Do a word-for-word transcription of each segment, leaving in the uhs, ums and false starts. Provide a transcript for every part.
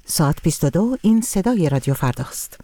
ساعت بیست و دو. این صدای رادیو فرداست.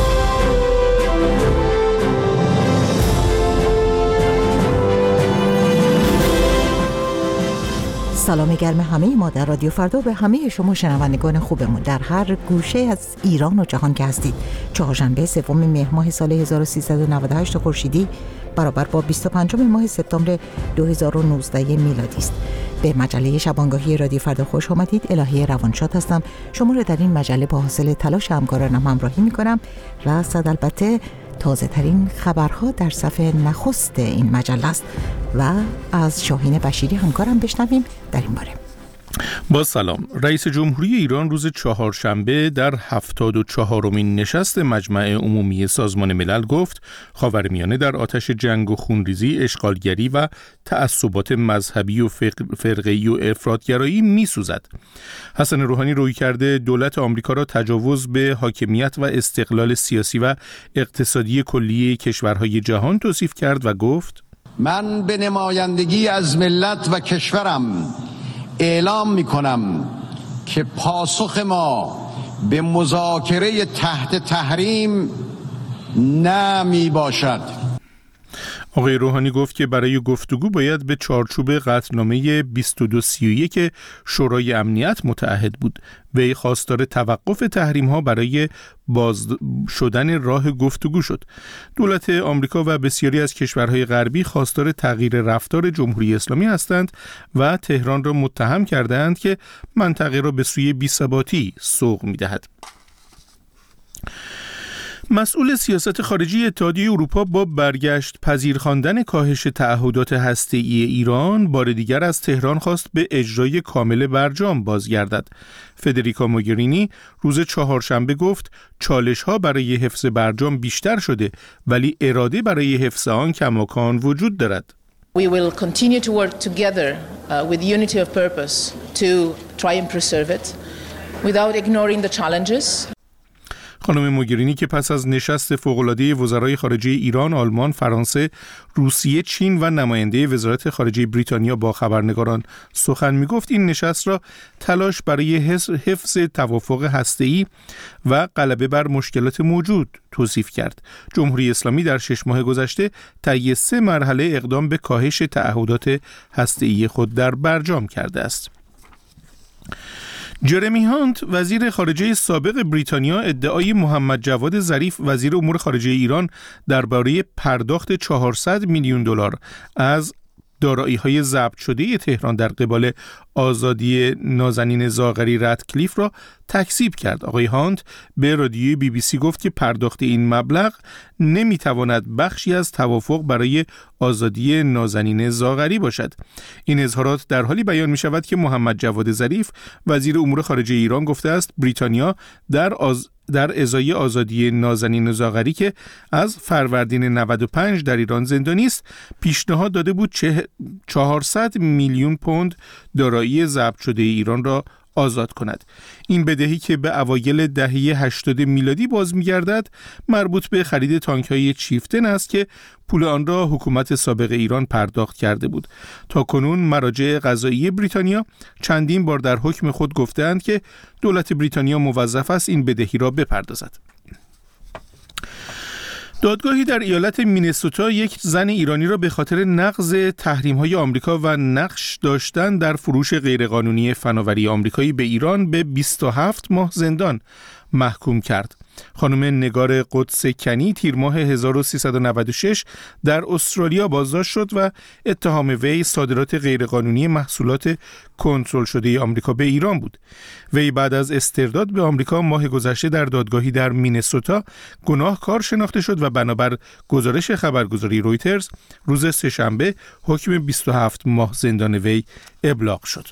سلام گرم همه ما در رادیو فردا به همه شما شنوندگان خوبمون در هر گوشه از ایران و جهان که هستید. چهارشنبه سوم مهر ماه سال هزار و سیصد و نود و هشت خورشیدی برابر با بیست و پنجم ماه سپتامبر دو هزار و نوزده میلادی است. به مجله شبانگاهی رادیو فردا خوش آمدید. الهی روانشاد هستم. شما را در این مجله با حاصل تلاش همکارانم همراهی می‌کنم و صد البته تازه ترین خبرها در صفحه نخست این مجله است و از شاهین بشیری همکارم بشنویم در این باره. با سلام. رئیس جمهوری ایران روز چهارشنبه در هفتاد و چهارمین نشست مجمع عمومی سازمان ملل گفت خاورمیانه در آتش جنگ و خونریزی، اشغالگری و تعصبات مذهبی و فرقه‌ای و افراط‌گرایی می‌سوزد. حسن روحانی رویکرد دولت آمریکا را تجاوز به حاکمیت و استقلال سیاسی و اقتصادی کلی کشورهای جهان توصیف کرد و گفت من به نمایندگی از ملت و کشورم اعلام می کنم که پاسخ ما به مذاکره تحت تحریم نه می باشد. آقای روحانی گفت که برای گفتگو باید به چارچوب قطعنامه بیست و دو سی و یک شورای امنیت متعهد بود. وی خواستار توقف تحریم ها برای باز شدن راه گفتگو شد. دولت آمریکا و بسیاری از کشورهای غربی خواستار تغییر رفتار جمهوری اسلامی هستند و تهران را متهم کردند که منطقه را به سوی بی‌ثباتی سوق می‌دهد. مسئول سیاست خارجی اتحادیه اروپا با برگشت پذیر خواندن کاهش تعهدات هسته‌ای ایران بار دیگر از تهران خواست به اجرای کامل برجام بازگردد. فدریکا موگرینی روز چهارشنبه گفت چالش‌ها برای حفظ برجام بیشتر شده ولی اراده برای حفظ آن کماکان وجود دارد. We will continue to work together uh, with unity of purpose to try and preserve it without ignoring the challenges. خانم موگرینی که پس از نشست فوق‌العاده وزرای خارجه ایران، آلمان، فرانسه، روسیه، چین و نماینده وزارت خارجه بریتانیا با خبرنگاران سخن می‌گفت این نشست را تلاش برای حفظ توافق هسته‌ای و غلبه بر مشکلات موجود توصیف کرد. جمهوری اسلامی در شش ماه گذشته طی سه مرحله اقدام به کاهش تعهدات هسته‌ای خود در برجام کرده است. جرمی هانت وزیر خارجه سابق بریتانیا ادعای محمد جواد ظریف وزیر امور خارجه ایران درباره پرداخت چهارصد میلیون دلار از دارایی‌های ضبط شده تهران در قبال آزادی نازنین زاغری رتکلیف را تکذیب کرد. آقای هانت به رادیوی بی بی سی گفت که پرداخت این مبلغ نمیتواند بخشی از توافق برای آزادی نازنین زاغری باشد. این اظهارات در حالی بیان می شود که محمد جواد ظریف وزیر امور خارجه ایران گفته است بریتانیا در آز... در ازای آزادی نازنین زاغری که از فروردین نود و پنج در ایران زندانی است پیشنهاد داده بود چه... چهارصد میلیون پوند دارایی ضبط شده ایران را آزاد کند. این بدهی که به اوایل دهه هشتاد میلادی باز می‌گردد مربوط به خرید تانک‌های چیفتن است که پول آن را حکومت سابق ایران پرداخت کرده بود. تا کنون مراجع قضایی بریتانیا چندین بار در حکم خود گفتند که دولت بریتانیا موظف است این بدهی را بپردازد. دادگاهی در ایالت مینسوتا یک زن ایرانی را به خاطر نقض تحریم‌های آمریکا و نقش داشتن در فروش غیرقانونی فناوری آمریکایی به ایران به بیست و هفت ماه زندان محکوم کرد. خانم نگار قدس کنی تیر ماه هزار و سیصد و نود و شش در استرالیا بازداشت شد و اتهام وی صادرات غیرقانونی محصولات کنترل شده آمریکا به ایران بود. وی بعد از استرداد به آمریکا ماه گذشته در دادگاهی در مینسوتا گناهکار شناخته شد و بنابر گزارش خبرگزاری رویترز روز سه‌شنبه حکم بیست و هفت ماه زندان وی ابلاغ شد.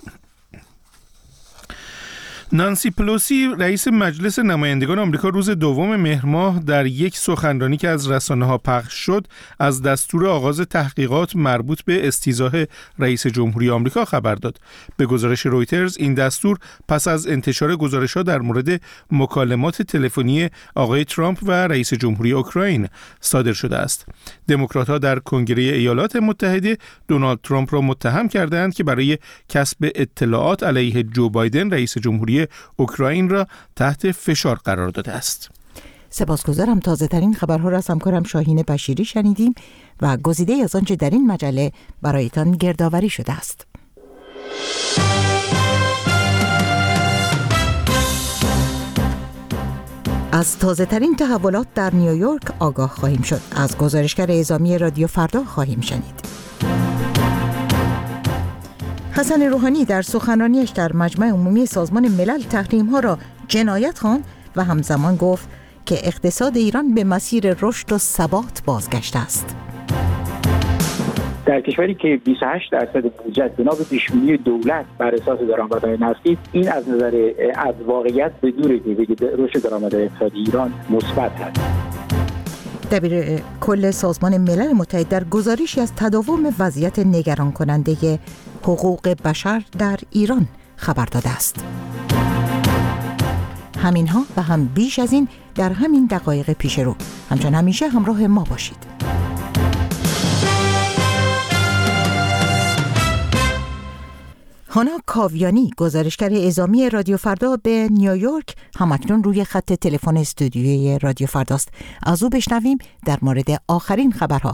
نانسی پلوسی رئیس مجلس نمایندگان آمریکا روز دوم مهر ماه در یک سخنرانی که از رسانه‌ها پخش شد از دستور آغاز تحقیقات مربوط به استیضاح رئیس جمهوری آمریکا خبر داد. به گزارش رویترز این دستور پس از انتشار گزارش‌ها در مورد مکالمات تلفنی آقای ترامپ و رئیس جمهوری اوکراین صادر شده است. دموکرات‌ها در کنگره ایالات متحده دونالد ترامپ را متهم کردند که برای کسب اطلاعات علیه جو بایدن رئیس جمهوری روسیه اوکراین را تحت فشار قرار داده است. سپاسگزارم. تازه ترین خبرها را از همکارم شاهین بشیری شنیدیم و گزیده از آنچه در این مجله برایتان گردآوری شده است. از تازه ترین تحولات در نیویورک آگاه خواهیم شد. از گزارشگر اعزامی رادیو فردا خواهیم شنید. حسن روحانی در سخنرانیش در مجمع عمومی سازمان ملل تحریم‌ها را جنایت خواند و همزمان گفت که اقتصاد ایران به مسیر رشد و ثبات بازگشته است. در کشوری که بیست و هشت درصد بودجه بنا به پیش‌بینی دولت بر اساس درآمدهای نفتی، این از نظر از واقعیت به دوره که رشد درآمدهای اقتصادی ایران مثبت است. دبیر کل سازمان ملل متحد در گزارشی از تداوم وضعیت نگران کننده حقوق بشر در ایران خبر داده است. همینها و هم بیش از این در همین دقایق پیش رو. همچنان همیشه همراه ما باشید. هانا کاویانی، گزارشگر اعزامی رادیو فردا به نیویورک، همکنون روی خط تلفن استودیوی رادیو فرداست. از او بشنویم در مورد آخرین خبرها.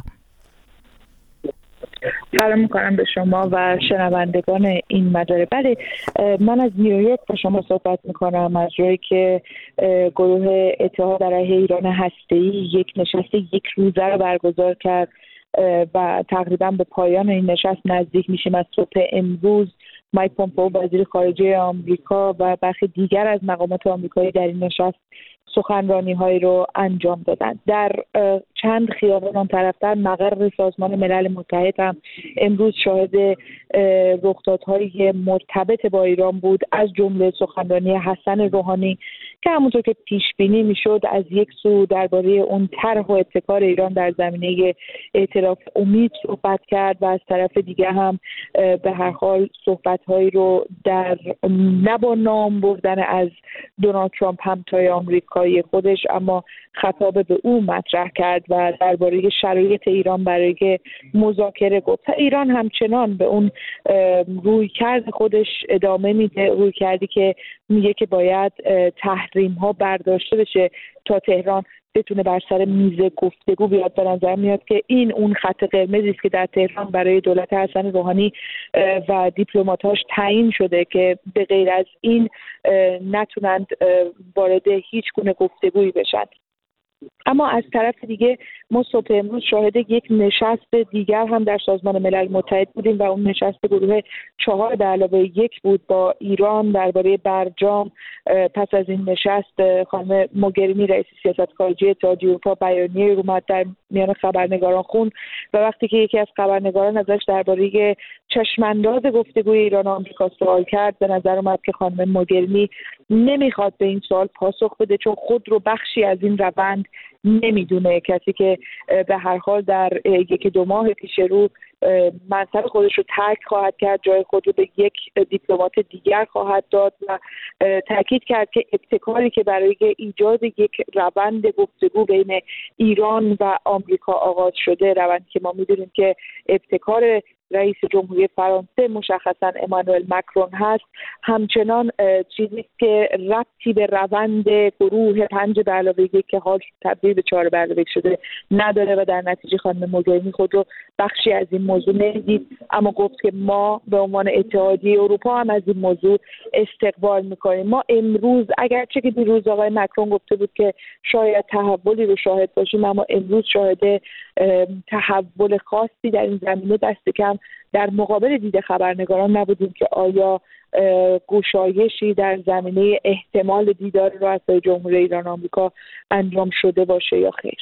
سلام میکنم به شما و شنوندگان این مجله. بله، من از نیویورک با شما صحبت میکنم، از جایی که گروه اتحاد علیه ایران هسته‌ای یک نشست یک روزه رو برگزار کرد و تقریبا به پایان این نشست نزدیک میشیم. از صبح امروز مایک پومپئو وزیر خارجه آمریکا و برخی دیگر از مقامات آمریکایی در این نشست سخنرانی‌هایی رو انجام دادند. در چند خیابان آن طرفتر مقر سازمان ملل متحد هم امروز شاهد رخدادهای مرتبط با ایران بود، از جمله سخنرانی حسن روحانی که همونطور که پیش بینی میشد از یک سو درباره اون طرح و ابتکار ایران در زمینه ائتلاف امید صحبت کرد و از طرف دیگه هم به هر حال صحبت‌هایی رو در نه با نام بردن از دونالد ترامپ همتای آمریکایی خودش اما خطاب به او مطرح کرد و درباره شرایط ایران برای مذاکره گفت. ایران همچنان به اون رویکرد خودش ادامه میده، رویکردی که میگه که باید تحریم ها برداشته بشه تا تهران بتونه بر سر میز گفتگو بیاد. به نظر میاد که این اون خط قرمزی است که در تهران برای دولت حسن روحانی و دیپلمات‌هاش تعیین شده که به غیر از این نتونند وارد هیچ گونه گفتگویی بشن. اما از طرف دیگه ما صبح امروز شاهد یک نشست دیگر هم در سازمان ملل متحد بودیم و اون نشست گروه چهار به علاوه یک بود با ایران درباره برجام. پس از این نشست خانم موگرینی رئیس سیاست خارجی اتحادیه اروپا بیانیه رو اومد در میان خبرنگاران خون و وقتی که یکی از خبرنگاران ازش درباره چشمانداز گفتگوی ایران و آمریکا سوال کرد، به نظر اومد که خانم موگرینی نمیخواد به این سوال پاسخ بده چون خود رو بخشی از این روند نمیدونه. کسی که به هر حال در یکی دو ماه پیش رو منصب خودش رو ترک خواهد کرد، جای خود رو به یک دیپلمات دیگر خواهد داد و تاکید کرد که ابتکاری که برای ایجاد یک روند گفتگو بین ایران و آمریکا آغاز شده، روندی که ما میدونیم که ابتکار رئیس جمهوری فرانسه مشخصا امانوئل مکرون هست، همچنان چیزی که ربطی به روند گروه پنج به علاوه یک که حال تبدیل به چهار به علاوه یک شده نداره و در نتیجه خانم موگرینی خود رو بخشی از این موضوع نمیدید، اما گفت که ما به عنوان اتحادیه اروپا هم از این موضوع استقبال میکنیم. ما امروز اگرچه که دیروز آقای مکرون گفته بود که شاید تحولی رو شاهد باشیم، اما امروز شاهد تحول خاصی در این زمینه دست کم در مقابل دید خبرنگاران نبودیم که آیا گشایشی در زمینه احتمال دیدار رؤسای جمهوری ایران و آمریکا انجام شده باشه یا خیر.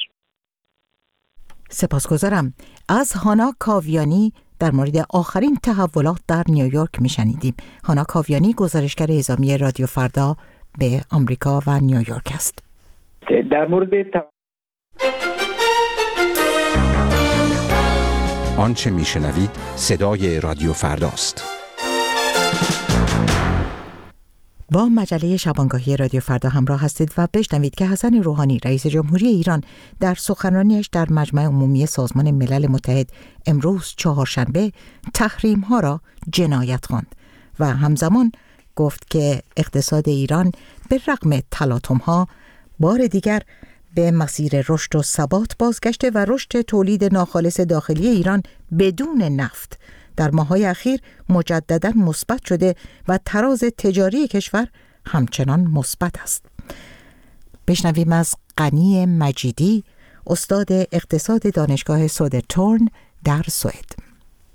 سپاسگزارم. از هانا کاویانی در مورد آخرین تحولات در نیویورک میشنیدیم. هانا کاویانی گزارشگر اعزامی رادیو فردا به آمریکا و نیویورک است. در مورد ت... آنچه میشنوید صدای رادیو فرداست. با مجله شبانگاهی رادیو فردا همراه هستید و بشنوید که حسن روحانی رئیس جمهوری ایران در سخنرانیش در مجمع عمومی سازمان ملل متحد امروز چهارشنبه تحریم ها را جنایت خواند و همزمان گفت که اقتصاد ایران به رغم تلاطم‌ها بار دیگر به مسیر رشد و ثبات بازگشته و رشد تولید ناخالص داخلی ایران بدون نفت در ماه‌های اخیر مجدداً مثبت شده و تراز تجاری کشور همچنان مثبت است. بشنویم از غنی مجیدی، استاد اقتصاد دانشگاه سودرتورن در سوئد.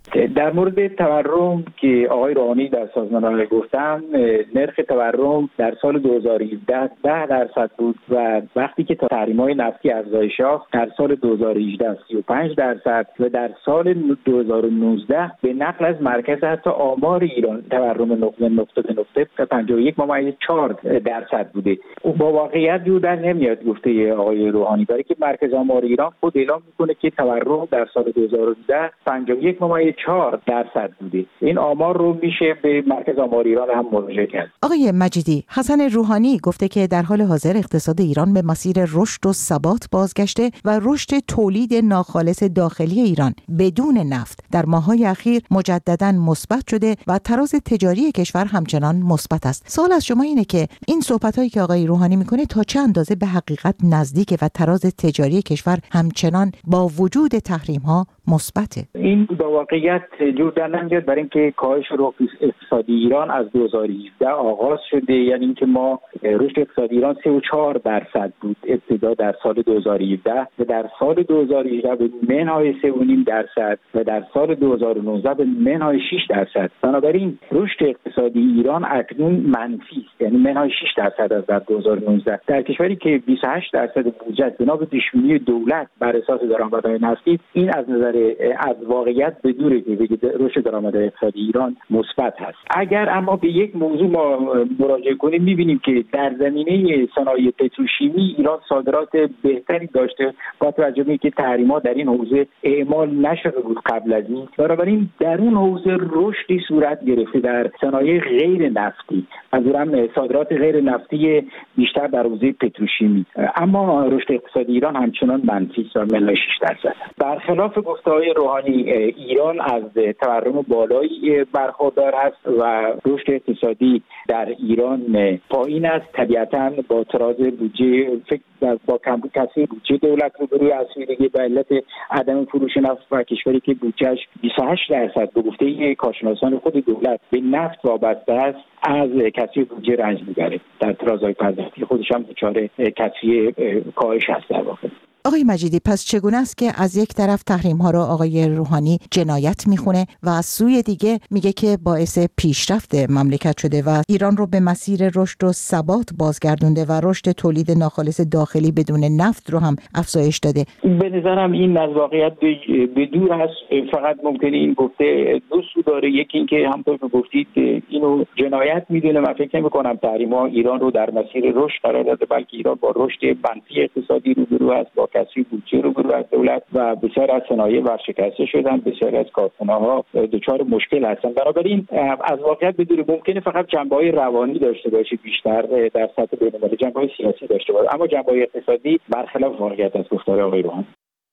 در مورد تورم که آقای روحانی در سازمان گفتم، نرخ تورم در سال دو هزار و هفده ده درصد بود و وقتی که تحریم‌های نفتی افزایش یافت در سال دو هزار و هجده سی و پنج درصد و در سال دو هزار و نوزده به نقل از مرکز حتی آمار ایران تورم نقطه نقطه نقطه پنجاه و یک ممیز چهار درصد بوده. با واقعیت جور در نمیاد گفته آقای روحانی، برای که مرکز آمار ایران خود اعلام میکنه که تورم در سال دو هزار و ده پنجاه و یک ممیز چهار درصد بوده. این آمار رو میشه به مرکز آمار ایران هم مراجعه کرد. آقای مجیدی، حسن روحانی گفته که در حال حاضر اقتصاد ایران به مسیر رشد و ثبات بازگشته و رشد تولید ناخالص داخلی ایران بدون نفت در ماه‌های اخیر مجدداً مثبت شده و تراز تجاری کشور همچنان مثبت است. سوال از شما اینه که این صحبت‌هایی که آقای روحانی میکنه تا چه اندازه به حقیقت نزدیک و تراز تجاری کشور همچنان با وجود تحریم‌ها مثبته؟ این با واقعیت جور در نمیاد، برای اینکه کاهش رشد اقتصادی ایران از دو هزار و هفده آغاز شده. یعنی اینکه ما رشد اقتصادی ایران سه و چهار درصد بود ابتدا در سال دو هزار و هفده و در سال دو هزار و هجده به منهای سه و نیم درصد و در سال دو هزار و نوزده به منهای شش درصد. بنابراین رشد اقتصادی ایران اکنون منفی است، یعنی منهای شش درصد از در دو هزار و نوزده. در کشوری که بیست و هشت درصد بودجه بنا به پیش‌بینی دولت بر اساس درآمدهای نفتی، این از نظر از واقعیت به دوره که بگید رشد درآمد اقتصادی ایران مثبت هست. اگر اما به یک موضوع ما مراجعه کنیم می‌بینیم که در زمینه صنایع پتروشیمی ایران صادرات بهتری داشته با توجه به اینکه تحریمات در این حوزه اعمال نشده بود قبل از این. بنابراین در اون حوزه رشدی صورت گرفته در صنایع غیر نفتی، منظورم صادرات غیر نفتی بیشتر در حوزه پتروشیمی. اما رشد اقتصادی ایران همچنان منفی است و منهای شش درصد. برخلاف گفته‌های روحانی، ایران از تورم بالایی برخوردار است و رشد اقتصادی در ایران پایین است. طبیعتاً با تراز بودجه فکر با کم کسری بودجه دولت روبروی اسیرگی به علت عدم فروش نفت و کشوری که بودجهش بیست و هشت درصد به گفته کارشناسان خود دولت به نفت وابسته است از کسری بودجه رنج می‌بره. در ترازهای پرداختی خودش هم دچار کسری کاهش هست در واقع. آقای مجیدی، پس چگونه است که از یک طرف تحریم ها را آقای روحانی جنایت میخونه و از سوی دیگه میگه که باعث پیشرفت مملکت شده و ایران رو به مسیر رشد و ثبات بازگردونده و رشد تولید ناخالص داخلی بدون نفت رو هم افزایش داده؟ به نظرم این از واقعیت به دور هست. فقط ممکنه این گفته دو سو داره. یکی اینکه همونطور که گفتید اینو جنایت میدونه. من فکر نمی‌کنم تحریم ها ایران رو در مسیر رشد قرار داده، بلکه ایران با رشد منفی اقتصادی روبرو است، با کسری بودجه رو برای دولت و بسیار از صنایع ورشکسته شدن، بسیار از کارخانه‌ها دچار مشکل هستن. بنابراین از واقعیت بدون ممکنه فقط جنبه‌های روانی داشته باشه بیشتر در سطح بین‌المللی، جنبه‌های سیاسی داشته باشه، اما جنبه‌های اقتصادی برخلاف واقعیت از گفتار آقای روحانی.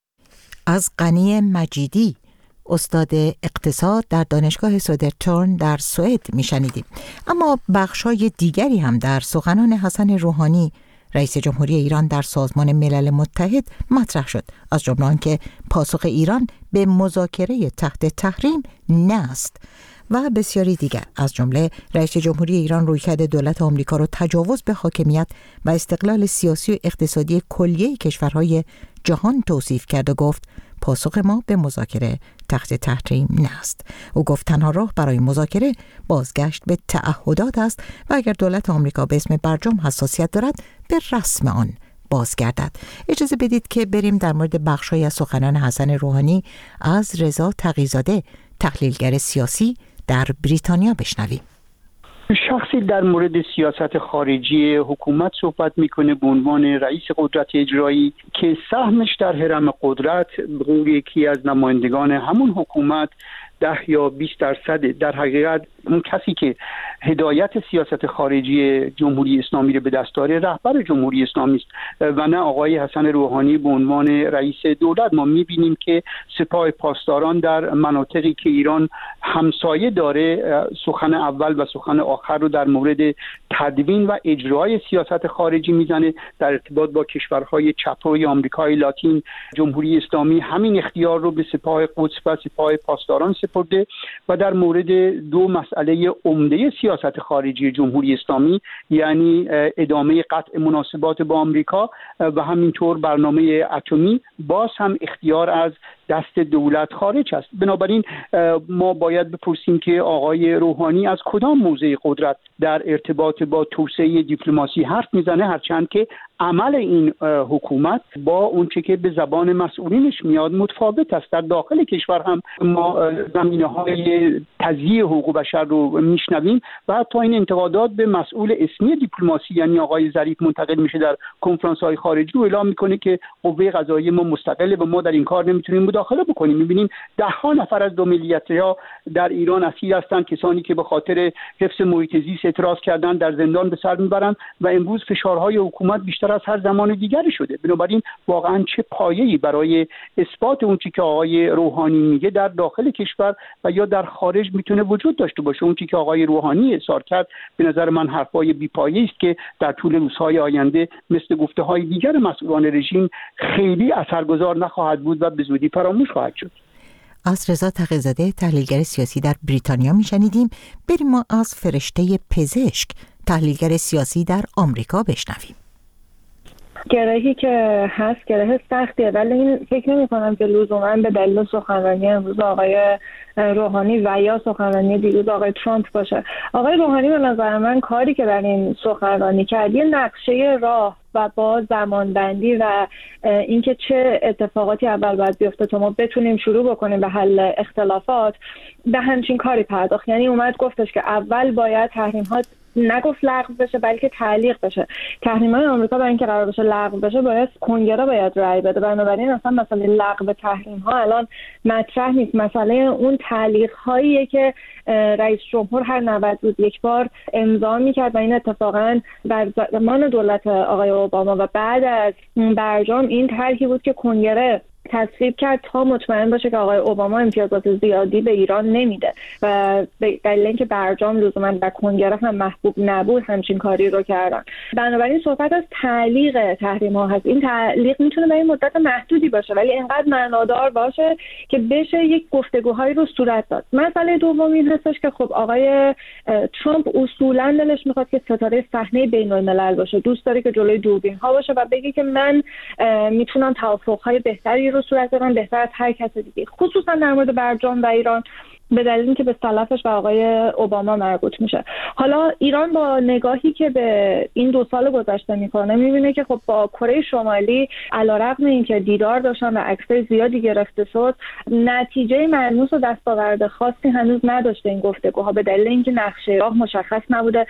از غنی مجیدی، استاد اقتصاد در دانشگاه سودرتورن در سوئد میشنیدیم. اما بخش‌های دیگری هم در سخنان حسن روحانی رئیس جمهوری ایران در سازمان ملل متحد مطرح شد، از جمله آنکه پاسخ ایران به مذاکره تحت تحریم نه است و بسیاری دیگر. از جمله رئیس جمهوری ایران رویکرد دولت آمریکا را تجاوز به حاکمیت و استقلال سیاسی و اقتصادی کلیه کشورهای جهان توصیف کرد و گفت پاسخ ما به مذاکره تحت تحریم نه است. او گفت تنها راه برای مذاکره بازگشت به تعهدات است و اگر دولت آمریکا به اسم برجام حساسیت دارد به رسم آن بازگردد. اجازه بدید که بریم در مورد بخش‌های از سخنان حسن روحانی از رضا تقی‌زاده، تحلیلگر سیاسی در بریتانیا بشنویم. شخصی در مورد سیاست خارجی حکومت صحبت میکنه به عنوان رئیس قدرت اجرایی که سهمش در هرم قدرت به یکی از نمایندگان همون حکومت ده یا بیست درصد. در حقیقت اون کسی که هدایت سیاست خارجی جمهوری اسلامی رو به دست داره رهبر جمهوری اسلامی است و نه آقای حسن روحانی به عنوان رئیس دولت. ما می‌بینیم که سپاه پاسداران در مناطقی که ایران همسایه داره سخن اول و سخن آخر رو در مورد تدوین و اجرای سیاست خارجی میزنه. در ارتباط با کشورهای چپ‌روی آمریکای لاتین جمهوری اسلامی همین اختیار رو به سپاه قدس و سپاه پاسداران سپرده و در مورد دو مسئله عمده سیاست خارجی جمهوری اسلامی یعنی ادامه قطع مناسبات با آمریکا و همینطور برنامه اتمی باز هم اختیار از دست دولت خارج است. بنابراین ما باید بپرسیم که آقای روحانی از کدام موضع قدرت در ارتباط با توسعه دیپلماسی حرف میزنه، هرچند که عمل این حکومت با اونچه که به زبان مسئولینش میاد متفاوت است. در داخل کشور هم ما زمینه‌های تضییع حقوق بشر رو میشنویم و حتی این انتقادات به مسئول اسمی دیپلماسی یعنی آقای ظریف منتقل میشه در کنفرانس‌های خارجی و اعلام میکنه که قوه قضاییه ما مستقله و ما در این کار نمیتونیم مداخله بکنیم. میبینیم ده ها نفر از دو ملیت‌ها در ایران اسیر هستند، کسانی که به خاطر حفظ محیط زیست اعتراض کردن در زندان به سر میبرند و امروز فشارهای حکومت بیشتر از هر زمان دیگری شده. بنابراین واقعا چه پایه‌ای برای اثبات اون چیزی که آقای روحانی میگه در داخل کشور و یا در خارج میتونه وجود داشته باشه؟ اون چیزی که آقای روحانی اظهار کرد به نظر من حرفای بی‌پایه‌ای است که در طول روزهای آینده مثل گفته‌های دیگر مسئولان رژیم خیلی اثرگذار نخواهد بود و به زودی فراموش خواهد شد. از رضا تقی‌زاده تحلیلگر سیاسی در بریتانیا میشنیدیم. بریم ما از فرشته پزشک تحلیلگر سیاسی در آمریکا بشنویم. گرهی که هست گره سختیه، ولی این فکر نمی کنم که لزوما به دلیل سخنرانی امروز آقای روحانی و یا سخنرانی دیروز آقای ترامپ باشه. آقای روحانی به نظر من کاری که در این سخنرانی کرد یه نقشه راه و با زمانبندی و اینکه چه اتفاقاتی اول باید بیفته تا ما بتونیم شروع بکنیم به حل اختلافات به همچین کاری پرداخت. یعنی اومد گفتش که اول باید تحریم‌ها نگفت لغو بشه بلکه تعلیق بشه. تحریم‌های آمریکا برای اینکه قرار بشه لغو بشه باید کنگره باید رأی بده. بنابراین اصلا مسئله لغو تحریم‌ها الان مطرح نیست. مسئله اون تعلیق‌هاییه که رئیس جمهور هر نود روز یک بار امضا می‌کرد و این اتفاقاً در زمان دولت آقای اوباما و بعد از برجام این طرحی بود که کنگره تصویب کرد تا مطمئن باشه که آقای اوباما امتیازات زیادی به ایران نمیده و به دلیل اینکه برجام لزوما در کنگره هم محبوب نبود همچین کاری رو کردن. بنابراین صحبت از تعلیق تحریم‌ها هست. این تعلیق میتونه به این مدت محدودی باشه ولی اینقدر معنادار باشه که بشه یک گفتگوهایی رو صورت داد. مسئله دوم این هستش که خب آقای ترامپ اصولا دلش میخواد که ستاره صحنه بین‌الملل باشه، دوست داره که جلوی دوربین‌ها باشه و بگه که من میتونم توافق‌های بهتری رو صورت بدن بهتر از هر کس دیگه، خصوصا در مورد برجام و ایران به دلیل اینکه به سلفش و آقای اوباما مربوط میشه. حالا ایران با نگاهی که به این دو سال گذشته میکنه میبینه که خب با کره شمالی علیرغم اینکه دیدار داشتن و عکسای زیادی گرفته شد نتیجه ملموس و دستاورد خاصی هنوز نداشته این گفتگوها به دلیل اینکه نقشه راه مشخص نبوده.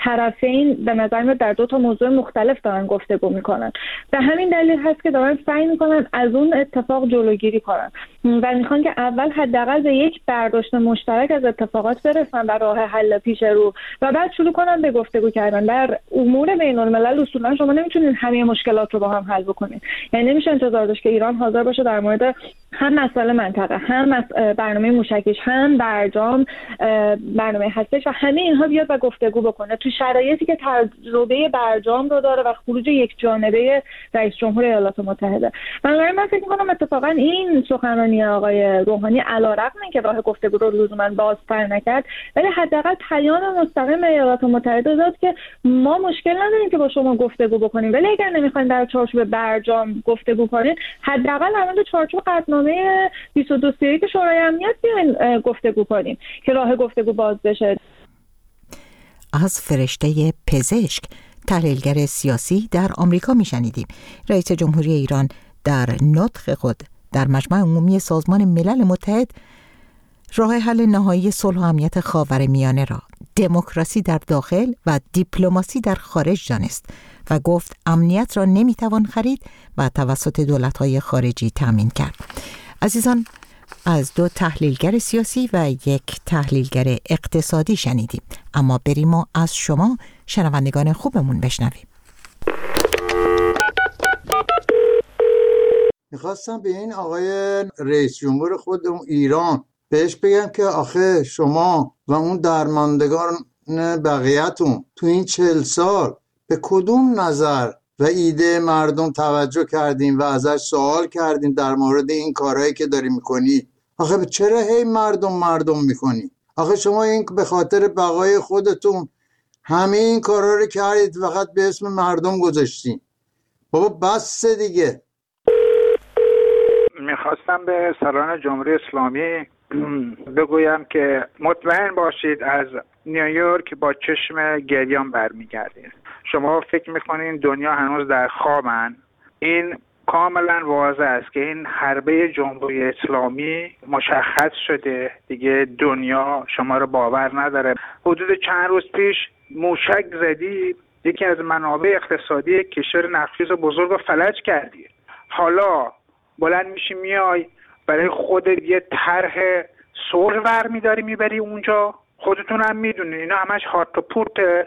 طرفین به نظر میاد در دو تا موضوع مختلف دارن گفتگو میکنن. به همین دلیل هست که دارن سعی میکنن از اون اتفاق جلوگیری کنن و میخوان که اول حداقل به یک برداشت مشترک از اتفاقات برسن و راه حل پیش رو و بعد شروع کنن به گفتگو کردن. در امور بین الملل اصولا شما نمیتونید همه مشکلات رو با هم حل بکنید. یعنی نمیشه انتظار داشت که ایران حاضر باشه در مورد هم مسئله منطقه، هم برنامه موشکیش، هم برجام، برنامه هستش و همه اینها بیاد و گفتگو بکنه تو شرایطی که تجربه برجام رو داره و خروج یک جانبه رئیس جمهور ایالات متحده. بنابراین من فکر می‌کنم اتفاقا این سخنرانی آقای روحانی علیرغم اینکه راه گفتگو رو لزوما بازتر نکرد ولی حداقل پیام مستقیم به ایالات متحده داد که ما مشکل نداریم که با شما گفتگو بکنیم ولی اگر نمیخواین در چارچوب برجام گفتگو کنین حداقل در مورد چارچوب قطعنامه بیست و دو سی و یک شورای امنیت بیاین گفتگو کنیم که راه گفتگو باز بشه. از فرشته پزشک تحلیلگر سیاسی در آمریکا میشنیدیم. رئیس جمهوری ایران در نطق خود در مجمع عمومی سازمان ملل متحد راه حل نهایی صلح و امنیت خاورمیانه را دموکراسی در داخل و دیپلماسی در خارج دانست و گفت امنیت را نمیتوان خرید و توسط دولت‌های خارجی تامین کرد. عزیزان، از دو تحلیلگر سیاسی و یک تحلیلگر اقتصادی شنیدیم. اما بریم و از شما شنوندگان خوبمون بشنویم. میخواستم به این آقای رئیس جمهور خودمون ایران بهش بگم که آخه شما و اون درماندگان بقیه‌تون تو این چهل سال به کدوم نظر و ایده مردم توجه کردین و ازش سوال کردین در مورد این کارهایی که داری میکنی؟ آخه چرا هی مردم مردم میکنی؟ آخه شما این به خاطر بقای خودتون همه این کارا رو کردید، فقط به اسم مردم گذاشتین. بابا بس دیگه. میخواستم به سران جمهوری اسلامی بگویم که مطمئن باشید از نیویورک با چشم گریان برمیگردید. شما فکر میکنین دنیا هنوز در خوابن؟ این کاملا واضح است که این حربه جمهوری اسلامی مشخص شده دیگه. دنیا شما رو باور نداره. حدود چند روز پیش موشک زدی، یکی از منابع اقتصادی کشور نفیس و بزرگ رو فلج کردی. حالا بلند میشی میای برای خودت یه طرح صلح برمیداری میبری اونجا. خودتون هم میدونید اینا همش هارت و پورته.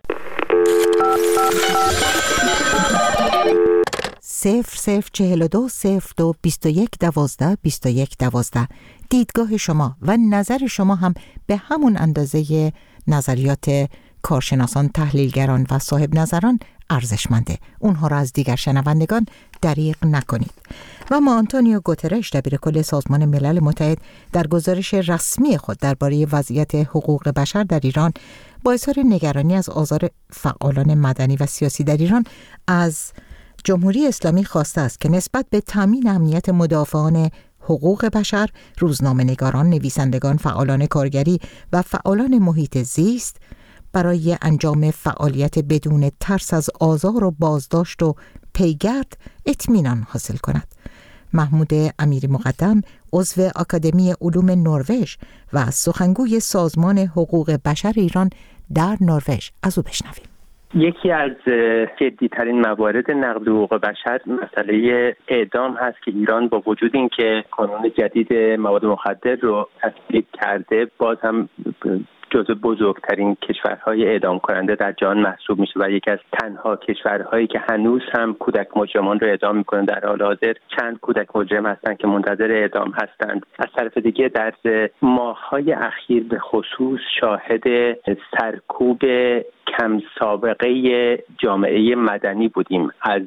صفر صفر چهل و دو صفر دو بیست و یک دوازده بیست و یک دوازده. دیدگاه شما و نظر شما هم به همون اندازه نظریات کارشناسان، تحلیلگران و صاحب نظران ارزشمنده. اونها را از دیگر شنوندگان دریغ نکنید. و ما آنتونیو گوترش دبیر کل سازمان ملل متحد در گزارش رسمی خود درباره وضعیت حقوق بشر در ایران با اظهار نگرانی از آزار فعالان مدنی و سیاسی در ایران از جمهوری اسلامی خواسته است که نسبت به تامین امنیت مدافعان حقوق بشر، روزنامه‌نگاران، نویسندگان، فعالان کارگری و فعالان محیط زیست برای انجام فعالیت بدون ترس از آزار و بازداشت و پیگرد اطمینان حاصل کند. محمود امیری مقدم، عضو آکادمی علوم نروژ و سخنگوی سازمان حقوق بشر ایران در نروژ، از او بشنویم. یکی از جدی‌ترین موارد نقض حقوق بشر مسئله اعدام هست که ایران با وجود اینکه قانون جدید مواد مخدر رو تصویب کرده، باز هم جزو بزرگترین کشورهای اعدام کننده در جهان محسوب میشه و یکی از تنها کشورهایی که هنوز هم کودک مجرمان رو اعدام میکنن. در حال حاضر چند کودک مجرم هستند که منتظر اعدام هستند. از طرف دیگه در ماه‌های اخیر به خصوص شاهد سرکوب کم سابقه جامعه مدنی بودیم. از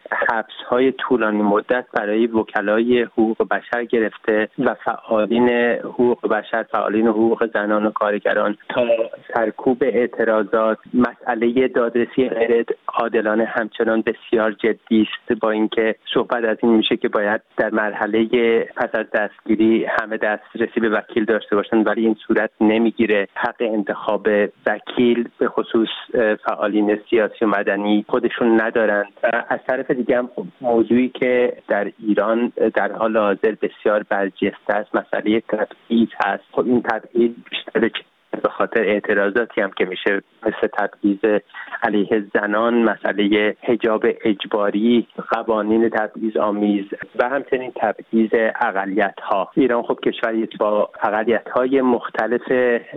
حبس‌های طولانی مدت برای وکلای حقوق بشر گرفته و فعالین حقوق بشر، فعالین حقوق زنان و کارگران، تا سرکوب اعتراضات. مسئله دادرسی غیر عادلانه همچنان بسیار جدی است، با اینکه صحبت از این میشه که باید در مرحله پس از دستگیری همه دسترسی به وکیل داشته باشند، ولی این صورت نمیگیره. حق انتخاب وکیل به خصوص فعالین سیاسی و مدنی خودشون ندارند. از طرف دیگه هم موضوعی که در ایران در حال حاضر بسیار برجسته است مسئله تبعیض هست. خب این تبعیض بیشتر به خاطر اعتراضاتی هم که میشه، مثل تبعیض علیه زنان، مسئله حجاب اجباری، قوانین تبعیض آمیز و همچنین تبعیض اقلیت‌ها. ایران خب کشوری با اقلیت‌های مختلف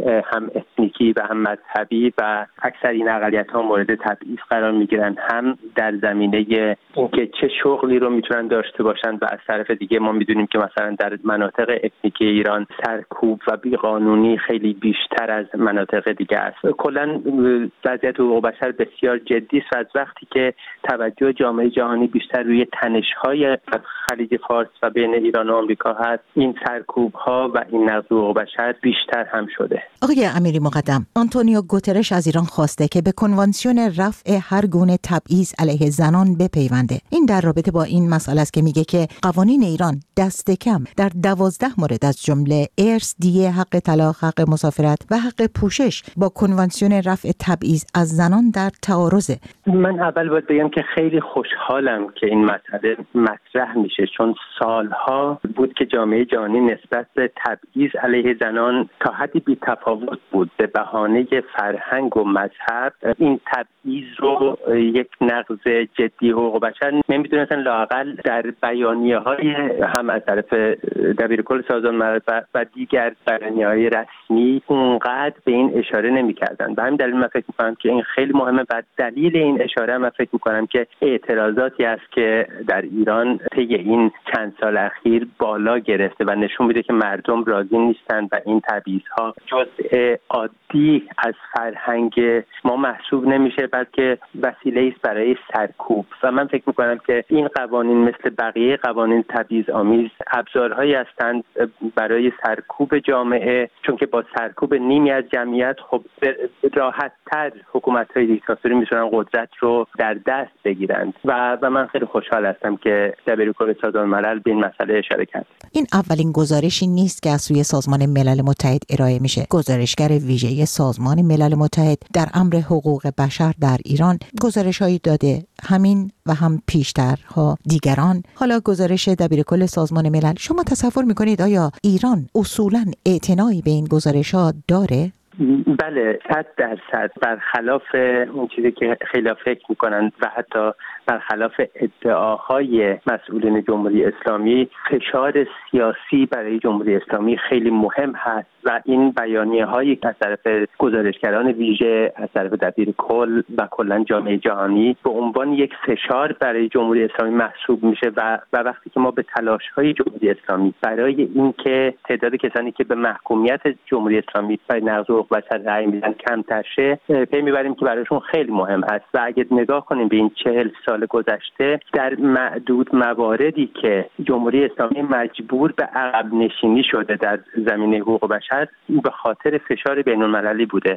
هم اتنیکی و هم مذهبی و اکثر این اقلیت‌ها مورد تبعیض قرار میگیرن، هم در زمینه اینکه چه شغلی رو میتونن داشته باشن و از طرف دیگه ما میدونیم که مثلا در مناطق اتنیکی ایران سرکوب و بیقانونی خیلی بیشتر از مناطق دیگه است. کلا وضعیت حقوق بشر بسیار جدی است و از وقتی که توجه جامعه جهانی بیشتر روی تنش‌های خلیج فارس و بین ایران و آمریکا هست، این سرکوب‌ها و این نقض حقوق بشر بیشتر هم شده. آقای امیری مقدم، آنتونیو گوترش از ایران خواسته که به کنوانسیون رفع هر گونه تبعیض علیه زنان بپیونده. این در رابطه با این مسئله است که میگه که قوانین ایران دست کم در دوازده مورد از جمله ارث، دیه، حق طلاق، حق مسافرت و حق پوشش با کنوانسیون رفع تبعیض از زنان در تعارضه. من اول باید بگم که خیلی خوشحالم که این مسئله مطرح میشه، چون سالها بود که جامعه جهانی نسبت به تبعیض علیه زنان تا حدی بی‌تفاوت بود. به بهانه فرهنگ و مذهب این تبعیض رو یک نقض جدی حقوق بشر نمیدونستن لااقل در بیانیه‌های هم از طرف دبیرکل سازمان ملل و دیگر بیانیه‌های رسمی اونقدر به این اشاره نمی‌کردن. به همین دلیل من فکر می‌کنم که این خیلی مهمه و دلیل این اشاره من فکر می‌کنم که اعتراضاتی است که در ایران طی این چند سال اخیر بالا گرفته و نشون میده که مردم راضی نیستند و این تبعیض‌ها جزء عادی از فرهنگ ما محسوب نمیشه بلکه وسیله است برای سرکوب و من فکر می‌کنم که این قوانین مثل بقیه قوانین تبعیض‌آمیز ابزارهایی هستند برای سرکوب جامعه، چون که با سرکوب نیمی از جمعیت خب راحت‌تر حکومت‌های دیکتاتوری میتونن قدرت رو در دست بگیرند و و من خیلی خوشحال هستم که دبیرکل سازمان ملل به این مسئله اشاره کرد. این اولین گزارشی نیست که از سوی سازمان ملل متحد ارائه میشه. گزارشگر ویژه سازمان ملل متحد در امر حقوق بشر در ایران گزارش‌هایی داده، همین و هم پیشترها دیگران. حالا گزارش دبیرکل سازمان ملل، شما تصور میکنید آیا ایران اصولاً اعتنایی به این گزارش‌ها داره؟ بله، صد درصد برخلاف اون چیزی که خیلی فکر میکنن و حتی برخلاف ادعاهای مسئولین جمهوری اسلامی، فشار سیاسی برای جمهوری اسلامی خیلی مهم هست و این بیانیه هایی از طرف گزارشگران ویژه، از طرف دبیرکل و کلا جامعه جهانی به عنوان یک فشار برای جمهوری اسلامی محسوب میشه و و وقتی که ما به تلاش های جمهوری اسلامی برای اینکه تعداد کسانی که به محکومیت جمهوری اسلامی برای نقض حقوق بشر رأی میدن کمتر شه، پی میبریم که برایشون خیلی مهم هست و اگه نگاه کنیم به این چهل سال گذشته، در معدود مواردی که جمهوری اسلامی مجبور به عقب نشینی شده در زمینه حقوق بشر به خاطر فشار بین‌المللی بوده.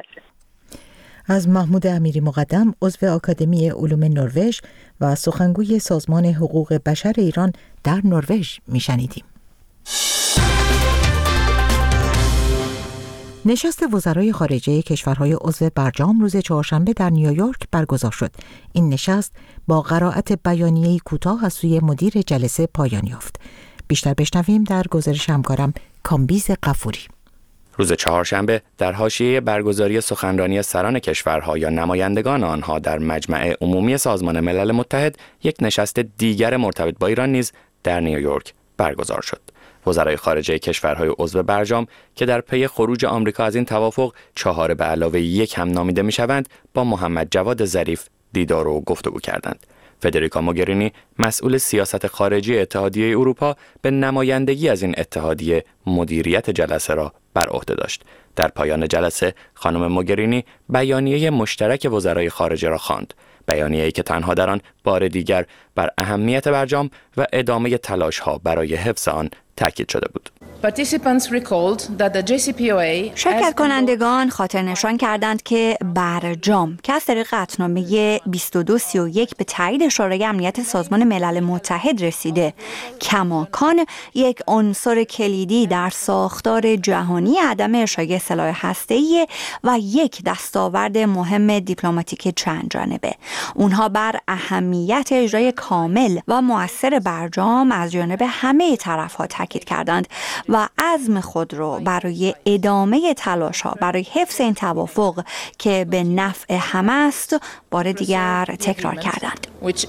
از محمود امیری مقدم، عضو آکادمی علوم نروژ و سخنگوی سازمان حقوق بشر ایران در نروژ میشنیدیم. نشست وزرای خارجه کشورهای عضو برجام روز چهارشنبه در نیویورک برگزار شد. این نشست با قرائت بیانیه‌ای کوتاه از سوی مدیر جلسه پایان یافت. بیشتر بشنویم در گزارش همکارم کامبیز غفوری. روز چهارشنبه در حاشیه برگزاری سخنرانی سران کشورها یا نمایندگان آنها در مجمع عمومی سازمان ملل متحد، یک نشست دیگر مرتبط با ایران نیز در نیویورک برگزار شد. وزرای خارجه کشورهای عضو برجام که در پی خروج آمریکا از این توافق چهار به علاوه یک هم نامیده می‌شوند، با محمد جواد ظریف دیدار و گفتگو کردند. فدریکا موگرینی، مسئول سیاست خارجی اتحادیه اروپا، به نمایندگی از این اتحادیه مدیریت جلسه را بر عهده داشت. در پایان جلسه خانم موگرینی بیانیه مشترک وزرای خارجه را خواند. بیانیه‌ای که تنها در آن بار دیگر بر اهمیت برجام و ادامه تلاش‌ها برای حفظ آن تاکید شده بود. شرکت کنندگان خاطر نشان کردند که برجام که از طریق قطعنامه بیست و دو سی و یک به تایید شورای امنیت سازمان ملل متحد رسیده، کماکان یک عنصر کلیدی در ساختار جهانی عدم اشاعه سلاح هسته‌ای و یک دستاورد مهم دیپلماتیک چند جانبه. اونها بر اهمیت اجرای کامل و مؤثر برجام از جانب همه طرف‌ها تاکید کردند و عزم خود را برای ادامه تلاش‌ها برای حفظ این توافق که به نفع همه است بار دیگر تکرار کردند.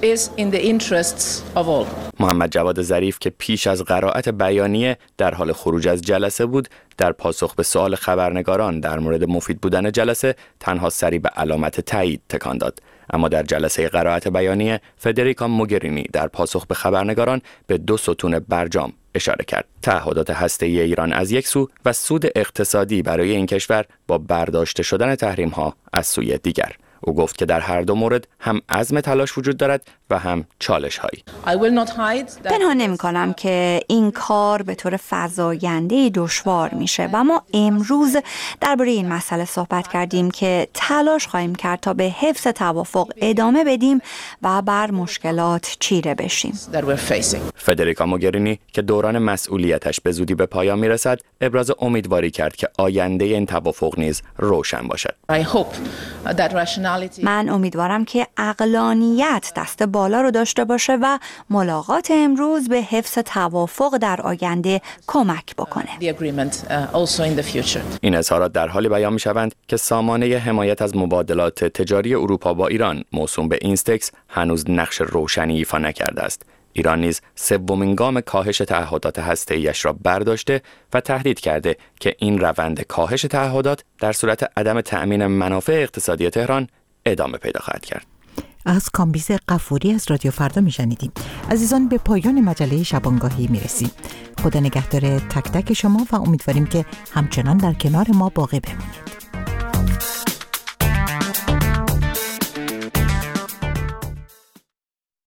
محمد جواد ظریف که پیش از قرائت بیانیه در حال خروج از جلسه بود، در پاسخ به سؤال خبرنگاران در مورد مفید بودن جلسه تنها سری به علامت تایید تکان داد. اما در جلسه قرائت بیانیه، فدریکا موگرینی در پاسخ به خبرنگاران به دو ستون برجام اشاره کرد: تعهدات هسته‌ای ایران از یک سو و سود اقتصادی برای این کشور با برداشته شدن تحریم‌ها از سوی دیگر. او گفت که در هر دو مورد هم عزم تلاش وجود دارد و هم چالش‌هایی. پنهان نمی‌کنم که این کار به طور فزاینده دشوار میشه و ما امروز درباره این مسئله صحبت کردیم که تلاش خواهیم کرد تا به حفظ توافق ادامه بدیم و بر مشکلات چیره بشیم. فدریکا موگرینی که دوران مسئولیتش به زودی به پایان میرسد، ابراز امیدواری کرد که آینده این توافق نیز روشن باشد. من امیدوارم که عقلانیت دست بالا رو داشته باشه و ملاقات امروز به حفظ توافق در آینده کمک بکنه. این اظهارات در حالی بیان می‌شوند که سامانه حمایت از مبادلات تجاری اروپا با ایران موسوم به اینستکس هنوز نقش روشنی ایفا نکرده است. ایران نیز سومین گام کاهش تعهدات هسته‌ایش را برداشته و تهدید کرده که این روند کاهش تعهدات در صورت عدم تأمین منافع اقتصادی تهران ادامه پیدا خواهد کرد. از کامبیز غفوری از رادیو فردا میشنیدیم. عزیزان، به پایان مجله شبانگاهی میرسیم. خدا نگهدار تک تک شما و امیدواریم که همچنان در کنار ما باقی بمونید.